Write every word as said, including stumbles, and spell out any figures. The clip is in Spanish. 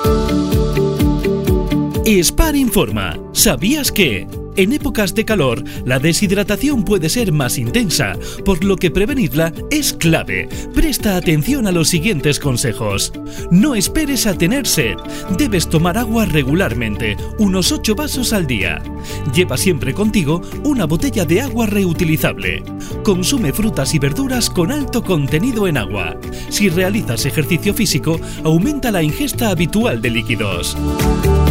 Spar informa. ¿Sabías que? En épocas de calor, la deshidratación puede ser más intensa, por lo que prevenirla es clave. Presta atención a los siguientes consejos. No esperes a tener sed. Debes tomar agua regularmente, unos ocho vasos al día. Lleva siempre contigo una botella de agua reutilizable. Consume frutas y verduras con alto contenido en agua. Si realizas ejercicio físico, aumenta la ingesta habitual de líquidos.